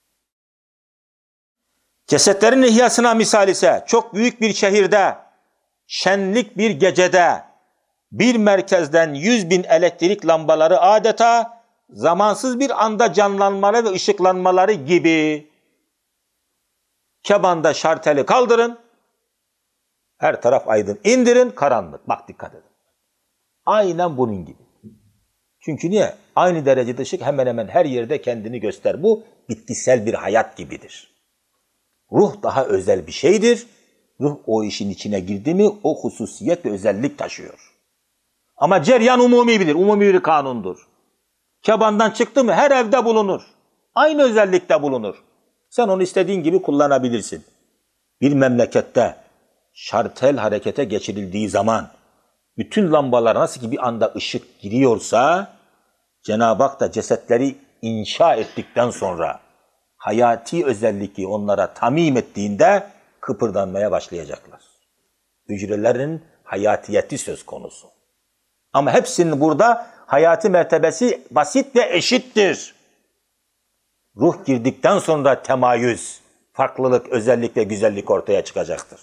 Cesetlerin ihyasına misal ise çok büyük bir şehirde, şenlik bir gecede, bir merkezden yüz bin elektrik lambaları adeta zamansız bir anda canlanmaları ve ışıklanmaları gibi. Kebanda şarteli kaldırın, her taraf aydın. İndirin, karanlık. Bak dikkat edin. Aynen bunun gibi. Çünkü niye? Aynı derecede ışık hemen hemen her yerde kendini göster. Bu bitkisel bir hayat gibidir. Ruh daha özel bir şeydir. Ruh o işin içine girdi mi o hususiyet ve özellik taşıyor. Ama ceryan umumi bilir. Umumi bir kanundur. Kebandan çıktı mı her evde bulunur. Aynı özellikte bulunur. Sen onu istediğin gibi kullanabilirsin. Bir memlekette şartel harekete geçirildiği zaman bütün lambalar nasıl ki bir anda ışık giriyorsa Cenab-ı Hak da cesetleri inşa ettikten sonra hayati özelliği onlara tamim ettiğinde kıpırdanmaya başlayacaklar. Hücrelerin hayatiyeti söz konusu. Ama hepsinin burada hayati mertebesi basit ve eşittir. Ruh girdikten sonra temayüz, farklılık, özellik ve güzellik ortaya çıkacaktır.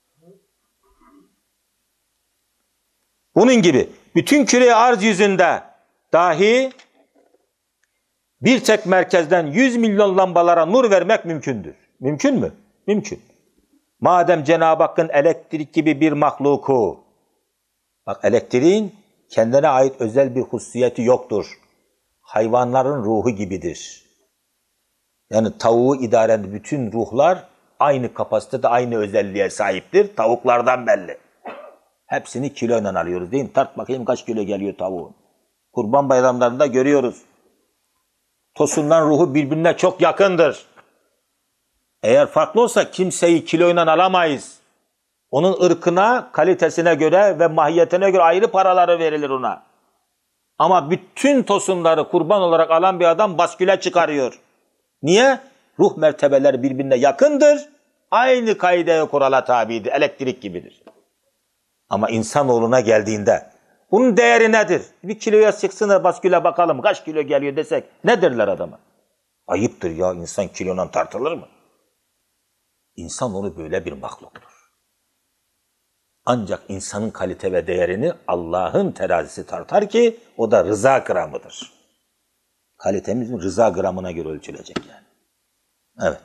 Bunun gibi bütün küre arz yüzünde dahi bir tek merkezden yüz milyon lambalara nur vermek mümkündür. Mümkün mü? Mümkün. Madem Cenab-ı Hakk'ın elektrik gibi bir mahluku, bak elektriğin kendine ait özel bir hususiyeti yoktur. Hayvanların ruhu gibidir. Yani tavuğu idare eden bütün ruhlar aynı kapasitede, aynı özelliğe sahiptir. Tavuklardan belli. Hepsini kiloyla alıyoruz değil mi? Tart bakayım kaç kilo geliyor tavuğun. Kurban bayramlarında görüyoruz. Tosundan ruhu birbirine çok yakındır. Eğer farklı olsa kimseyi kiloyla alamayız. Onun ırkına, kalitesine göre ve mahiyetine göre ayrı paraları verilir ona. Ama bütün tosunları kurban olarak alan bir adam basküle çıkarıyor. Niye? Ruh mertebeleri birbirine yakındır. Aynı kaideye kurala tabidir. Elektrik gibidir. Ama insanoğluna geldiğinde bunun değeri nedir? Bir kiloya çıksın basküle bakalım kaç kilo geliyor desek ne derler adama? Ayıptır ya, insan kilondan tartılır mı? İnsanoğlu böyle bir mahluktur. Ancak insanın kalite ve değerini Allah'ın terazisi tartar ki o da rıza gramıdır. Kalitemizin rıza gramına göre ölçülecek yani. Evet.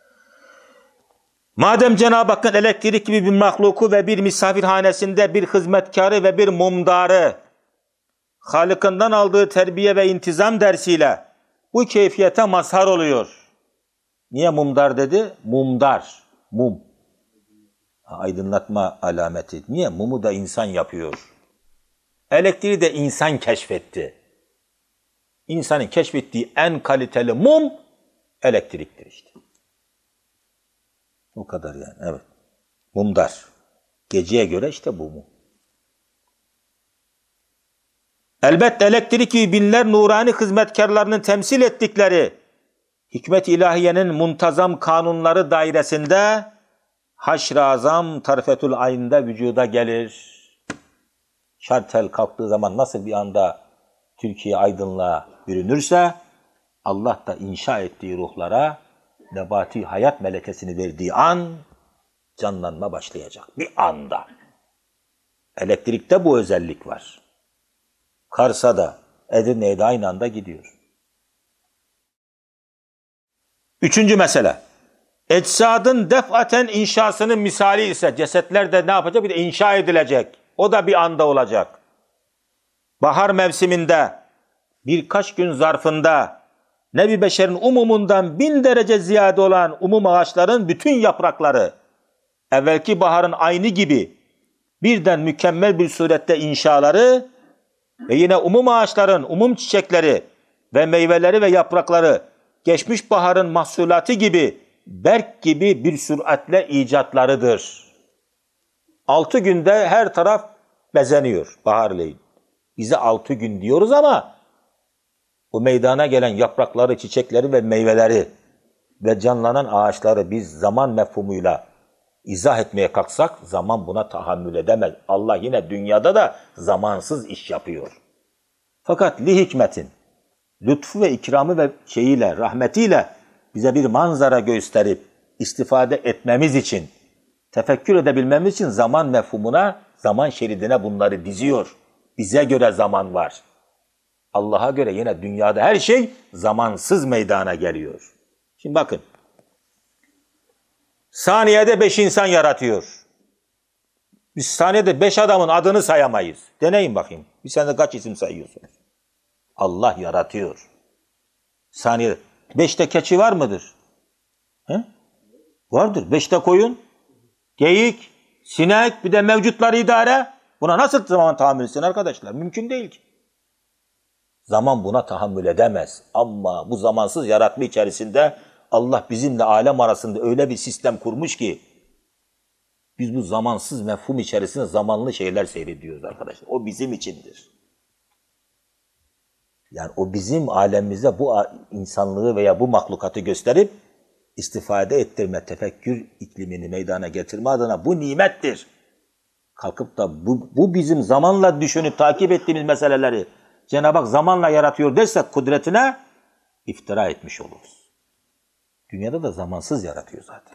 Madem Cenab-ı Hakk'ın elektrik gibi bir mahluku ve bir misafirhanesinde bir hizmetkarı ve bir mumdarı Halık'ından aldığı terbiye ve intizam dersiyle bu keyfiyete mazhar oluyor. Niye mumdar dedi? Mumdar. Mum. Aydınlatma alameti. Niye? Mumu da insan yapıyor. Elektriği de insan keşfetti. İnsanın keşfettiği en kaliteli mum elektriktir işte. O kadar yani, evet. Mumdar. Geceye göre işte bu mum. Elbette elektrik gibi binler nurani hizmetkarlarının temsil ettikleri hikmet-i ilahiyenin muntazam kanunları dairesinde haşr-ı azam tarfetül ayn'da vücuda gelir. Şartel kalktığı zaman nasıl bir anda Türkiye aydınlığa bürünürse Allah da inşa ettiği ruhlara nebati hayat melekesini verdiği an canlanma başlayacak. Bir anda. Elektrikte bu özellik var. Kars'a da Edirne'ye de aynı anda gidiyor. Üçüncü mesele. Ecsadın defaten inşasının misali ise cesetler de ne yapacak? Bir de inşa edilecek. O da bir anda olacak. Bahar mevsiminde birkaç gün zarfında Nebi Beşer'in umumundan bin derece ziyade olan umum ağaçların bütün yaprakları evvelki baharın aynı gibi birden mükemmel bir surette inşaları ve yine umum ağaçların umum çiçekleri ve meyveleri ve yaprakları geçmiş baharın mahsulatı gibi berk gibi bir süratle icatlarıdır. Altı günde her taraf bezeniyor baharleyin. Bize altı gün diyoruz ama bu meydana gelen yaprakları, çiçekleri ve meyveleri ve canlanan ağaçları biz zaman mefhumuyla izah etmeye kalksak zaman buna tahammül edemez. Allah yine dünyada da zamansız iş yapıyor. Fakat li hikmetin, lütfu ve ikramı ve şeyiyle, rahmetiyle bize bir manzara gösterip istifade etmemiz için, tefekkür edebilmemiz için zaman mefhumuna, zaman şeridine bunları diziyor. Bize göre zaman var. Allah'a göre yine dünyada her şey zamansız meydana geliyor. Şimdi bakın. Saniyede beş insan yaratıyor. Biz saniyede beş adamın adını sayamayız. Deneyin bakayım. Bir senede kaç isim sayıyorsunuz? Allah yaratıyor. Saniyede. Beşte keçi var mıdır? He? Vardır. Beşte koyun, geyik, sinek, bir de mevcutları idare. Buna nasıl zaman tahammül etsin arkadaşlar? Mümkün değil ki. Zaman buna tahammül edemez. Ama bu zamansız yaratma içerisinde Allah bizimle alem arasında öyle bir sistem kurmuş ki biz bu zamansız mefhum içerisinde zamanlı şeyler seyrediyoruz arkadaşlar. O bizim içindir. Yani o bizim alemimize bu insanlığı veya bu mahlukatı gösterip istifade ettirme, tefekkür iklimini meydana getirme adına bu nimettir. Kalkıp da bu, bu bizim zamanla düşünüp takip ettiğimiz meseleleri Cenab-ı Hak zamanla yaratıyor dersek kudretine iftira etmiş oluruz. Dünyada da zamansız yaratıyor zaten.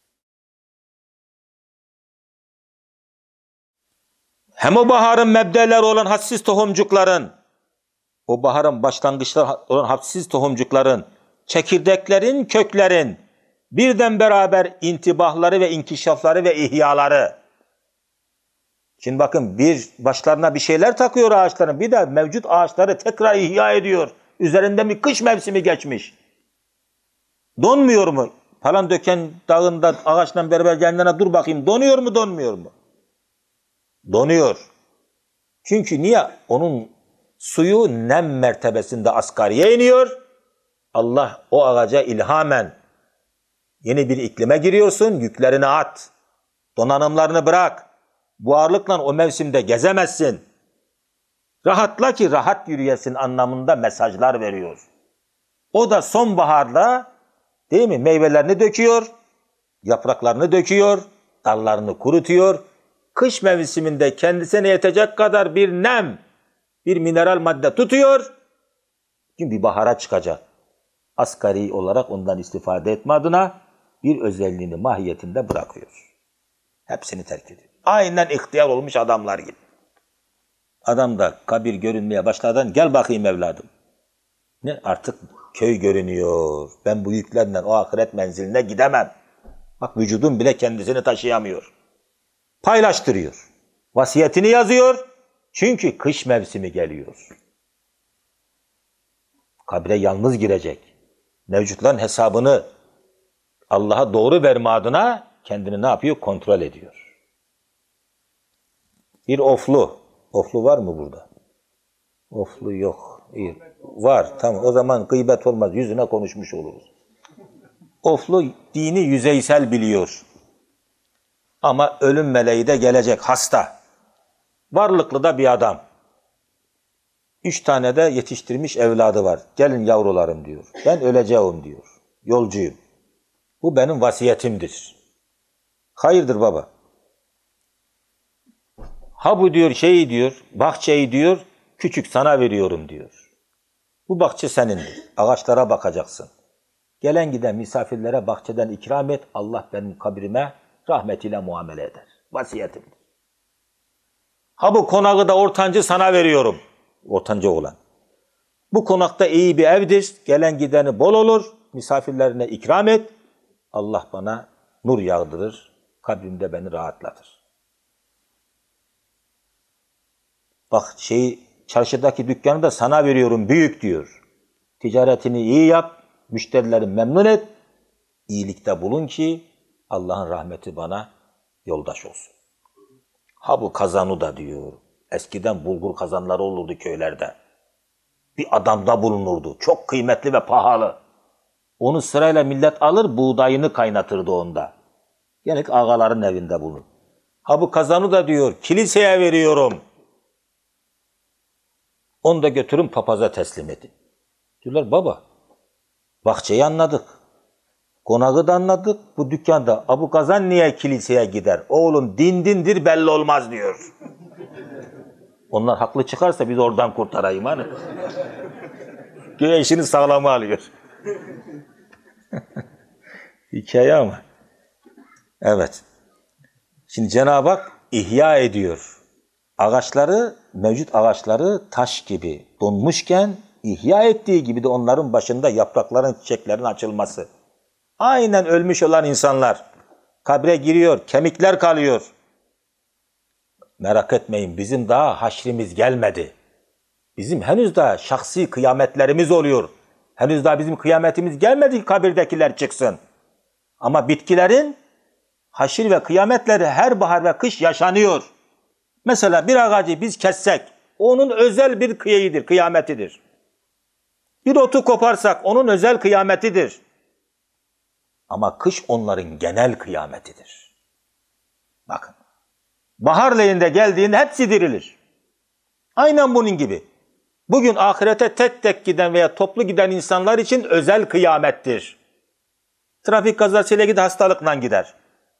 Hem o baharın mebdeleri olan hadsiz tohumcukların, o baharın başlangıçları olan hadsiz tohumcukların, çekirdeklerin, köklerin, birden beraber intibahları ve inkişafları ve ihyaları. Şimdi bakın bir başlarına bir şeyler takıyor ağaçların, bir de mevcut ağaçları tekrar ihya ediyor. Üzerinde bir kış mevsimi geçmiş. Donmuyor mu? Falan döken dağında ağaçla beraber yanlarına dur bakayım. Donuyor mu, donmuyor mu? Donuyor. Çünkü niye? Onun suyu nem mertebesinde asgariye iniyor. Allah o ağaca ilhamen yeni bir iklime giriyorsun, yüklerini at. Donanımlarını bırak. Bu ağırlıkla o mevsimde gezemezsin. Rahatla ki rahat yürüyesin anlamında mesajlar veriyor. O da sonbaharda değil mi? Meyvelerini döküyor, yapraklarını döküyor, dallarını kurutuyor. Kış mevsiminde kendisine yetecek kadar bir nem, bir mineral madde tutuyor. Çünkü bir bahara çıkacak. Asgari olarak ondan istifade etme adına bir özelliğini mahiyetinde bırakıyor. Hepsini terk ediyor. Aynen ihtiyar olmuş adamlar gibi. Adam da kabir görünmeye başladan gel bakayım evladım. Ne? Artık köy görünüyor. Ben bu yüklerle o ahiret menziline gidemem. Bak vücudum bile kendisini taşıyamıyor. Paylaştırıyor. Vasiyetini yazıyor. Çünkü kış mevsimi geliyor. Kabre yalnız girecek. Mevcutların hesabını Allah'a doğru verme adına kendini ne yapıyor? Kontrol ediyor. Bir oflu. Oflu var mı burada? Oflu yok. İyi. Var. Tamam. O zaman gıybet olmaz. Yüzüne konuşmuş oluruz. Oflu dini yüzeysel biliyor. Ama ölüm meleği de gelecek. Hasta. Varlıklı da bir adam. Üç tane de yetiştirmiş evladı var. Gelin yavrularım diyor. Ben öleceğim diyor. Yolcuyum. Bu benim vasiyetimdir. Hayırdır baba? Ha bu diyor şeyi diyor, bahçeyi diyor, küçük sana veriyorum diyor. Bu bahçe senindir. Ağaçlara bakacaksın. Gelen giden misafirlere bahçeden ikram et. Allah benim kabrime rahmetiyle muamele eder. Vasiyetimdir. Ha bu konağı da ortancı sana veriyorum. Ortancı olan. Bu konakta iyi bir evdir. Gelen gideni bol olur. Misafirlerine ikram et. Allah bana nur yağdırır. Kabrimde beni rahatlatır. Bak şey çarşıdaki dükkanı da sana veriyorum büyük diyor. Ticaretini iyi yap. Müşterileri memnun et. İyilikte bulun ki Allah'ın rahmeti bana yoldaş olsun. Ha bu kazanı da diyor. Eskiden bulgur kazanları olurdu köylerde. Bir adamda bulunurdu. Çok kıymetli ve pahalı. Onu sırayla millet alır, buğdayını kaynatırdı onda. Gene ağaların evinde bulunur. Ha bu kazanı da diyor, kiliseye veriyorum. Onu da götürün papaza teslim edin. Diyorlar baba, bahçeyi anladık. Konağı da anladık. Bu dükkanda Abu Kazan niye kiliseye gider? Oğlum din dindir belli olmaz diyor. Onlar haklı çıkarsa biz oradan kurtarayım hani. Göğe işini sağlama alıyor. Hikaye ama. Evet. Şimdi Cenab-ı Hak ihya ediyor. Ağaçları, mevcut ağaçları taş gibi donmuşken ihya ettiği gibi de onların başında yaprakların, çiçeklerin açılması. Aynen ölmüş olan insanlar kabre giriyor, kemikler kalıyor. Merak etmeyin, bizim daha haşrimiz gelmedi. Bizim henüz daha şahsi kıyametlerimiz oluyor. Henüz daha bizim kıyametimiz gelmedi, kabirdekiler çıksın. Ama bitkilerin haşir ve kıyametleri her bahar ve kış yaşanıyor. Mesela bir ağacı biz kessek, onun özel bir kıyeyidir, kıyametidir. Bir otu koparsak, onun özel kıyametidir. Ama kış onların genel kıyametidir. Bakın, bahar lehinde geldiğinde hepsi dirilir. Aynen bunun gibi. Bugün ahirete tek tek giden veya toplu giden insanlar için özel kıyamettir. Trafik kazasıyla gider, hastalıkla gider.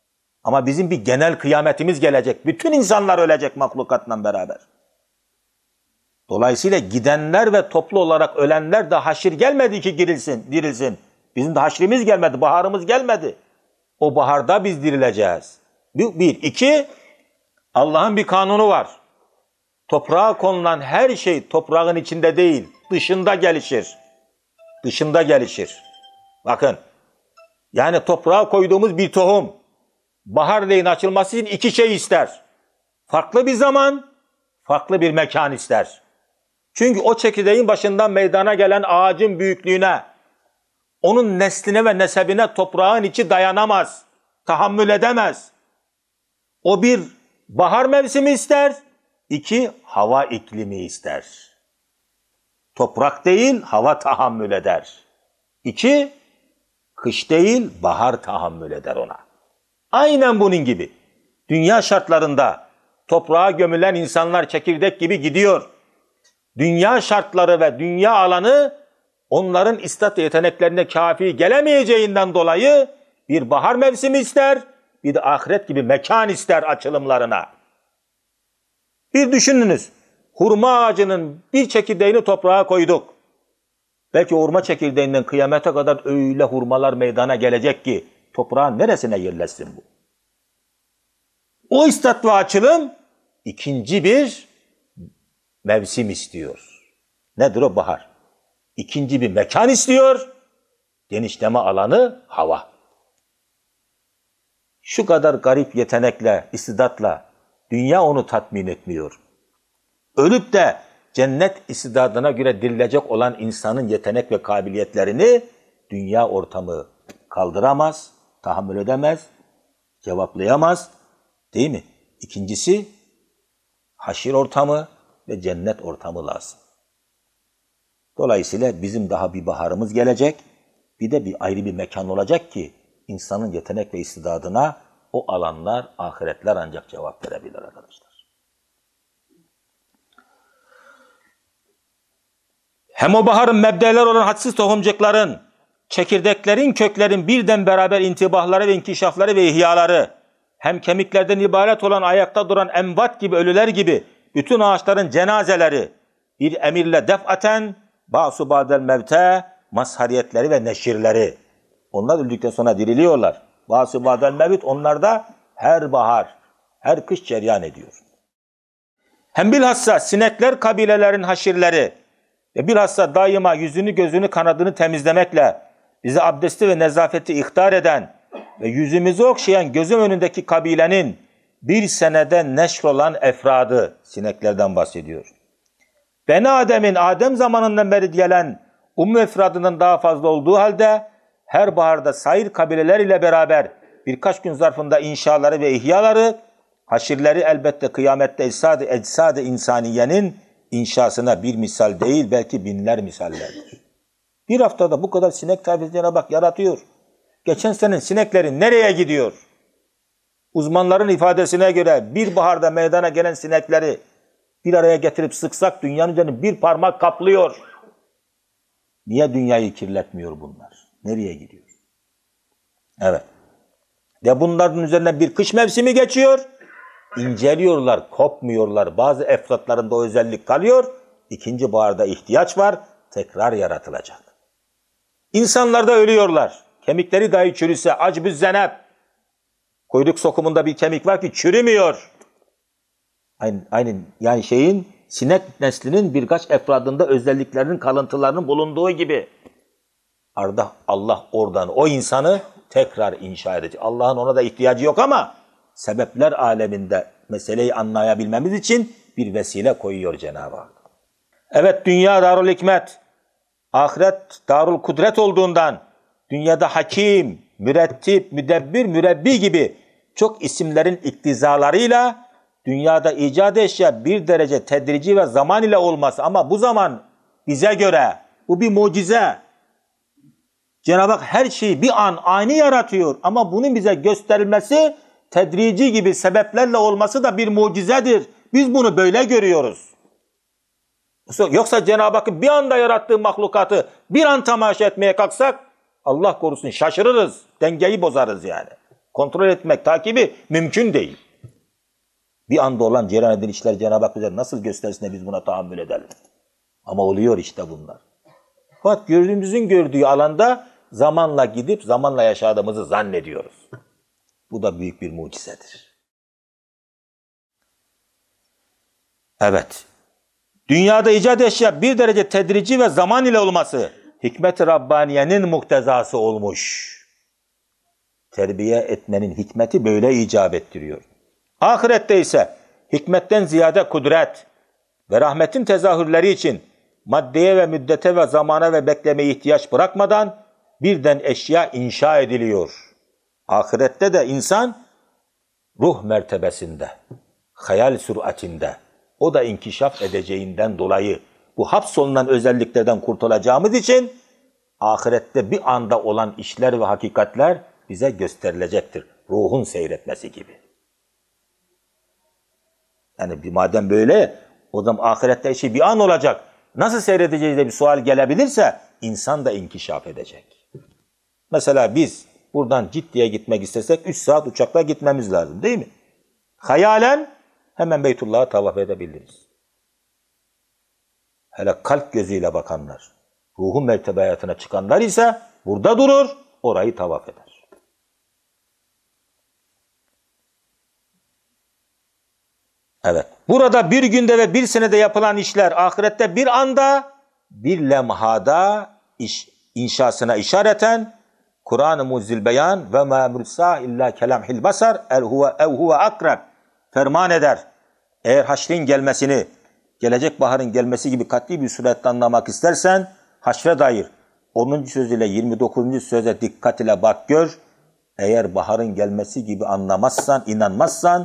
Ama bizim bir genel kıyametimiz gelecek. Bütün insanlar ölecek mahlukatla beraber. Dolayısıyla gidenler ve toplu olarak ölenler de haşir gelmedi ki girilsin, dirilsin. Bizim de haşrimiz gelmedi, baharımız gelmedi. O baharda biz dirileceğiz. Bir, bir. İki, Allah'ın bir kanunu var. Toprağa konulan her şey toprağın içinde değil, dışında gelişir. Dışında gelişir. Bakın, yani toprağa koyduğumuz bir tohum, baharleyin açılması için iki şey ister. Farklı bir zaman, farklı bir mekan ister. Çünkü o çekirdeğin başından meydana gelen ağacın büyüklüğüne, onun nesline ve nesebine toprağın içi dayanamaz, tahammül edemez. O bir bahar mevsimi ister, iki hava iklimi ister. Toprak değil, hava tahammül eder. İki, kış değil, bahar tahammül eder ona. Aynen bunun gibi. Dünya şartlarında toprağa gömülen insanlar çekirdek gibi gidiyor. Dünya şartları ve dünya alanı onların istat yeteneklerine kafi gelemeyeceğinden dolayı bir bahar mevsimi ister, bir de ahiret gibi mekan ister açılımlarına. Bir düşününüz, hurma ağacının bir çekirdeğini toprağa koyduk. Belki hurma çekirdeğinden kıyamete kadar öyle hurmalar meydana gelecek ki toprağın neresine yerleşsin bu? O istat ve açılım ikinci bir mevsim istiyor. Nedir o? Bahar. İkinci bir mekan istiyor. Genişleme alanı hava. Şu kadar garip yetenekle, istidatla dünya onu tatmin etmiyor. Ölüp de cennet istidadına göre dirilecek olan insanın yetenek ve kabiliyetlerini dünya ortamı kaldıramaz, tahammül edemez, cevaplayamaz. Değil mi? İkincisi haşir ortamı ve cennet ortamı lazım. Dolayısıyla bizim daha bir baharımız gelecek, bir de bir ayrı bir mekan olacak ki insanın yetenek ve istidadına o alanlar, ahiretler ancak cevap verebilir arkadaşlar. Hem o baharın mebdeler olan hadsiz tohumcukların, çekirdeklerin, köklerin birden beraber intibahları ve inkişafları ve ihyaları, hem kemiklerden ibaret olan ayakta duran emvat gibi, ölüler gibi bütün ağaçların cenazeleri, bir emirle defaten ba'su ba'del mevte mazhariyetleri ve neşirleri. Onlar öldükten sonra diriliyorlar. Ba'su ba'del mevt onlarda her bahar, her kış cereyan ediyor. Hem bilhassa sinekler kabilelerin haşirleri ve bilhassa daima yüzünü, gözünü, kanadını temizlemekle bize abdesti ve nezafeti ihtar eden ve yüzümüzü okşayan gözüm önündeki kabilenin bir senede neşr olan efradı, sineklerden bahsediyor. Beni Adem'in Adem zamanından beri gelen ummu efradının daha fazla olduğu halde her baharda sair kabileler ile beraber birkaç gün zarfında inşaları ve ihyaları, haşirleri elbette kıyamette ecsadı ecsadı insaniyenin inşasına bir misal değil belki binler misallerdir. Bir haftada bu kadar sinek tayfesine bak yaratıyor. Geçen sene sineklerin nereye gidiyor? Uzmanların ifadesine göre bir baharda meydana gelen sinekleri bir araya getirip sıksak dünyanın üzerine bir parmak kaplıyor. Niye dünyayı kirletmiyor bunlar? Nereye gidiyor? Evet. Ve bunların üzerine bir kış mevsimi geçiyor. İnceliyorlar, kopmuyorlar. Bazı efratlarında o özellik kalıyor. İkinci baharda ihtiyaç var. Tekrar yaratılacak. İnsanlar da ölüyorlar. Kemikleri dahi çürüse acbüz zeneb. Kuyruk sokumunda bir kemik var ki çürümüyor. Aynen, aynen yani şeyin sinek neslinin birkaç efradında özelliklerinin kalıntılarının bulunduğu gibi. Arada Allah oradan o insanı tekrar inşa edecek. Allah'ın ona da ihtiyacı yok ama sebepler aleminde meseleyi anlayabilmemiz için bir vesile koyuyor Cenab-ı Hak. Evet, dünya darul hikmet, ahiret darul kudret olduğundan dünyada hakim, mürettip, müdebbir, mürebbi gibi çok isimlerin iktizalarıyla dünyada icat eşya bir derece tedrici ve zaman ile olması ama bu zaman bize göre bu bir mucize. Cenab-ı Hak her şeyi bir an ani yaratıyor ama bunun bize gösterilmesi tedrici gibi sebeplerle olması da bir mucizedir. Biz bunu böyle görüyoruz. Yoksa Cenab-ı Hakk'ın bir anda yarattığı mahlukatı bir an tamaşa etmeye kalksak Allah korusun şaşırırız, dengeyi bozarız yani. Kontrol etmek, takibi mümkün değil. Bir anda olan cereyan eden işler Cenab-ı Hak bize nasıl göstersin de biz buna tahammül edelim. Ama oluyor işte bunlar. Fakat gördüğümüzün gördüğü alanda zamanla gidip zamanla yaşadığımızı zannediyoruz. Bu da büyük bir mucizedir. Evet. Dünyada icat eşya bir derece tedrici ve zaman ile olması hikmet-i Rabbaniye'nin muktezası olmuş. Terbiye etmenin hikmeti böyle icap ettiriyor. Ahirette ise hikmetten ziyade kudret ve rahmetin tezahürleri için maddeye ve müddete ve zamana ve beklemeye ihtiyaç bırakmadan birden eşya inşa ediliyor. Ahirette de insan ruh mertebesinde, hayal süratinde, o da inkişaf edeceğinden dolayı bu hapsolunan özelliklerden kurtulacağımız için ahirette bir anda olan işler ve hakikatler bize gösterilecektir. Ruhun seyretmesi gibi. Yani bir madem böyle, o zaman ahirette işi bir an olacak. Nasıl seyredeceğiz diye bir sual gelebilirse insan da inkişaf edecek. Mesela biz buradan Ciddi'ye gitmek istesek üç saat uçakla gitmemiz lazım değil mi? Hayalen hemen Beytullah'a tavaf edebiliriz. Hele kalp gözüyle bakanlar, ruhun mertebe hayatına çıkanlar ise burada durur, orayı tavaf eder. Evet. Burada bir günde ve bir senede yapılan işler ahirette bir anda, bir lemhada iş, inşasına işareten Kur'an-ı Muzzil Beyan ve ma mursa illa kelamhil basar el huve ev huve akrab ferman eder. Eğer haşrin gelmesini, gelecek baharın gelmesi gibi kat'i bir surette anlamak istersen haşre dair onuncu söz ile yirmi dokuzuncu söze dikkat ile bak gör. Eğer baharın gelmesi gibi anlamazsan, inanmazsan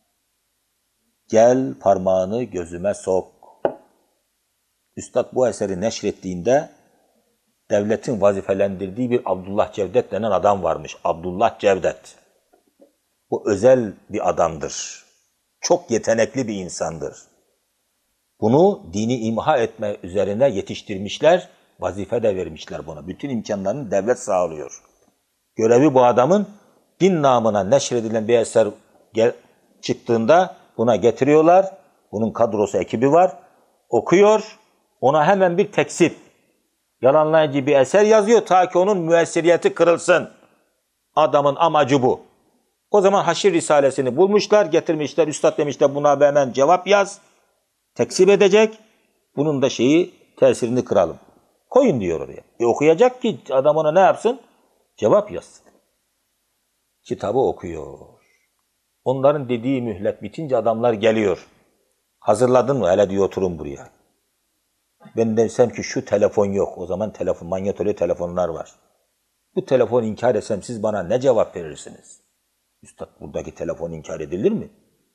gel parmağını gözüme sok. Üstad bu eseri neşrettiğinde devletin vazifelendirdiği bir Abdullah Cevdet denen adam varmış. Abdullah Cevdet. Bu özel bir adamdır. Çok yetenekli bir insandır. Bunu dini imha etme üzerine yetiştirmişler, vazife de vermişler buna. Bütün imkanlarını devlet sağlıyor. Görevi bu adamın din namına neşredilen bir eser gel, çıktığında buna getiriyorlar. Bunun kadrosu, ekibi var. Okuyor. Ona hemen bir tekzip, yalanlayıcı bir eser yazıyor ta ki onun müessiriyeti kırılsın. Adamın amacı bu. O zaman Haşir Risalesini bulmuşlar, getirmişler. Üstad demişler buna hemen cevap yaz. Tekzip edecek. Bunun da şeyi, tesirini kıralım. Koyun diyor oraya. E okuyacak ki adam ona ne yapsın? Cevap yazsın. Kitabı okuyor. Onların dediği mühlet bitince adamlar geliyor. Hazırladın mı? Hele diyor oturun buraya. Ben desem ki şu telefon yok. O zaman telefon, manyetolu telefonlar var. Bu telefonu inkar etsem siz bana ne cevap verirsiniz? Üstad buradaki telefon inkar edilir mi?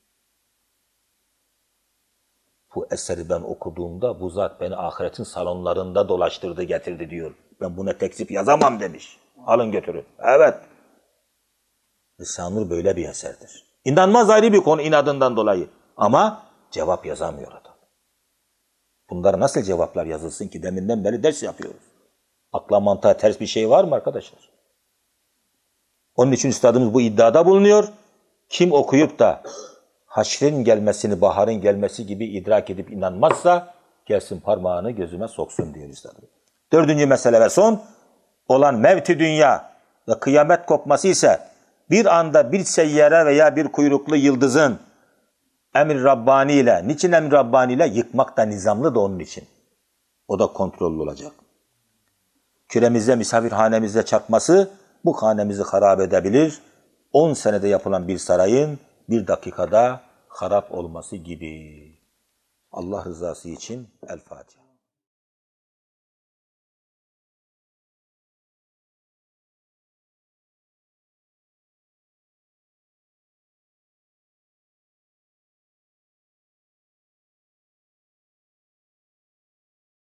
Bu eseri ben okuduğumda bu zat beni ahiretin salonlarında dolaştırdı getirdi diyor. Ben buna tekzip yazamam demiş. Alın götürün. Evet. Risale-i Nur böyle bir eserdir. İnanmaz ayrı bir konu inadından dolayı. Ama cevap yazamıyor adam. Bunlara nasıl cevaplar yazılsın ki? Deminden beri ders yapıyoruz. Akla mantığa ters bir şey var mı arkadaşlar? Onun için üstadımız bu iddiada bulunuyor. Kim okuyup da haşrin gelmesini, baharın gelmesi gibi idrak edip inanmazsa gelsin parmağını gözüme soksun diyor üstadım. Dördüncü mesele ve son olan mevti dünya ve kıyamet kopması ise bir anda bir seyyare veya bir kuyruklu yıldızın emir Rabbani ile, niçin emir Rabbani ile? Yıkmak da nizamlı da onun için. O da kontrollü olacak. Küremizde, misafirhanemizde çarpması bu hanemizi harap edebilir. On senede yapılan bir sarayın bir dakikada harap olması gibi. Allah rızası için El Fatiha.